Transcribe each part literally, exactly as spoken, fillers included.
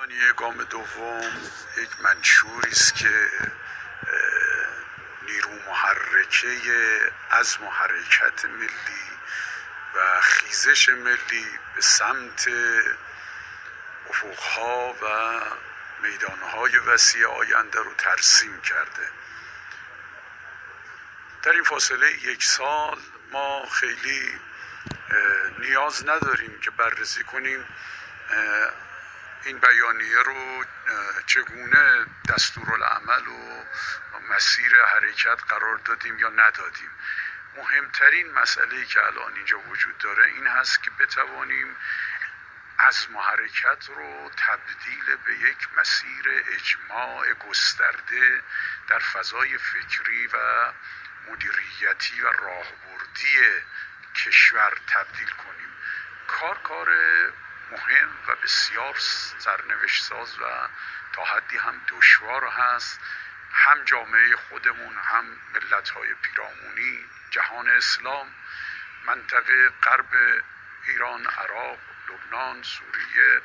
بیانیه گام دوم یک منشوری است که نیرو محرکه عزم و حرکت ملی و خیزش ملی به سمت افقها و میدانهای وسیع آینده رو ترسیم کرده. در این فاصله یک سال ما خیلی نیاز نداریم که بررسی کنیم این بیانیه رو چگونه دستورالعمل و مسیر حرکت قرار دادیم یا ندادیم. مهمترین مسئله‌ای که الان اینجا وجود داره این هست که بتوانیم عزم و حرکت رو تبدیل به یک مسیر اجماع گسترده در فضای فکری و مدیریتی و راهبردی کشور تبدیل کنیم. کار کار مهم و بسیار سرنوشت ساز و تا حدی هم دشوار هست. هم جامعه خودمون، هم ملت‌های پیرامونی، جهان اسلام، منطقه غرب ایران، عراق، لبنان، سوریه،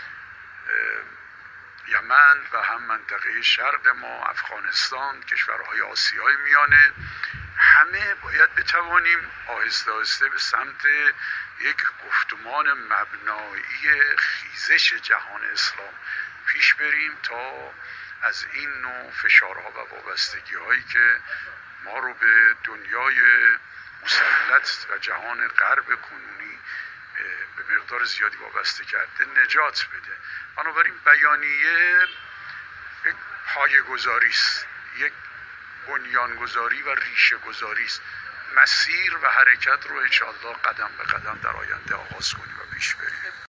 یمن و هم منطقه شرق ما، افغانستان، کشورهای آسیای میانه، همه باید بتوانیم آهسته آهسته به سمت یک گفتمان مبنایی خیزش جهان اسلام پیش بریم تا از این نوع فشارها و وابستگی هایی که ما رو به دنیای مسلط و جهان غرب کنونی به مقدار زیادی وابسته کرده نجات بده. بنابراین بیانیه یک پایه‌گذاری است، یک بنیانگذاری و ریشه گذاری است. مسیر و حرکت رو انشاءالله قدم به قدم در آینده آغاز کنیم و پیش بریم.